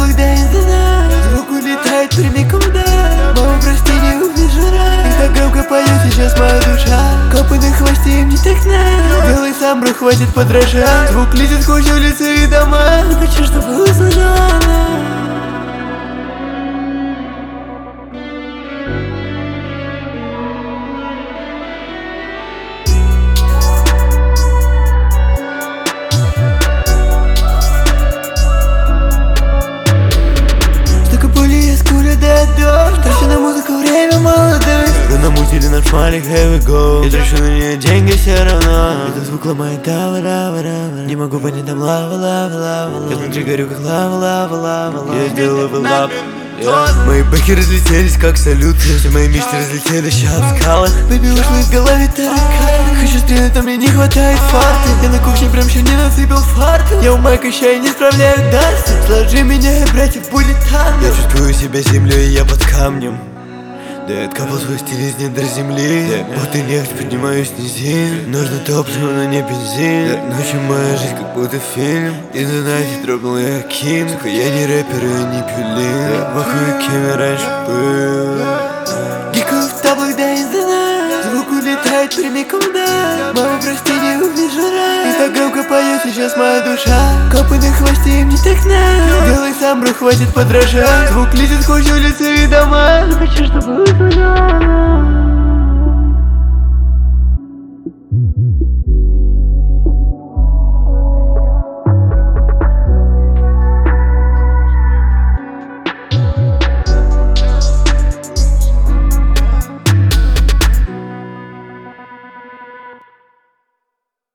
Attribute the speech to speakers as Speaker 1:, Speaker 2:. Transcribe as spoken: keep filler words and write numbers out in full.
Speaker 1: когда издана. Звук улетает прямиком в дар. Мама, прости, не увижу рай. Ты так громко поет сейчас моя душа. Копы на хвосте, им не так надо. Белый самбру хватит подражать. Звук летит сквозь улицы и дома. Не хочу, чтобы узнала она. Трачу на музыку время молодых. Намутили наш малик, here we go. Я трачу на нее деньги все равно. Этот звук ломает дава, дава, дава. Не могу понять, там лава, лава, лава. Я внутри горю, как лава, лава, лава. Я сделал левел-ап. Мои бэки разлетелись, как салюты. Все мои мечты разлетелись, ща в скалах. Бэби, ушла из головы тараканы. Хочу стрелять, но мне не хватает фарта. Я на кухне прям еще не насыпал фарта. Я у Майка ща и не справляю дасты. Сложи меня и братьев будет танго. Я чувствую себя землей, я под камнем. Да я откопал свой стиль из недр земли. Да, вот и нефть, поднимаюсь с низин. Нужно топливо, но не бензин. Да, ночью моя жизнь как будто фильм. И на найте дропнул я Ким. Сука, я не рэпер, я не пилин. Да, вахую, кем я раньше был. Гикаю в таблах, да издана. Звук улетает прямиком в дар. Мама, прости, не увижу рай. Ты так громко поет сейчас моя душа. Копы на хвосте, им не так надо. Белый самбру хватит подражать. Звук летит сквозь улицы и дома. Не хочу, чтобы узнала.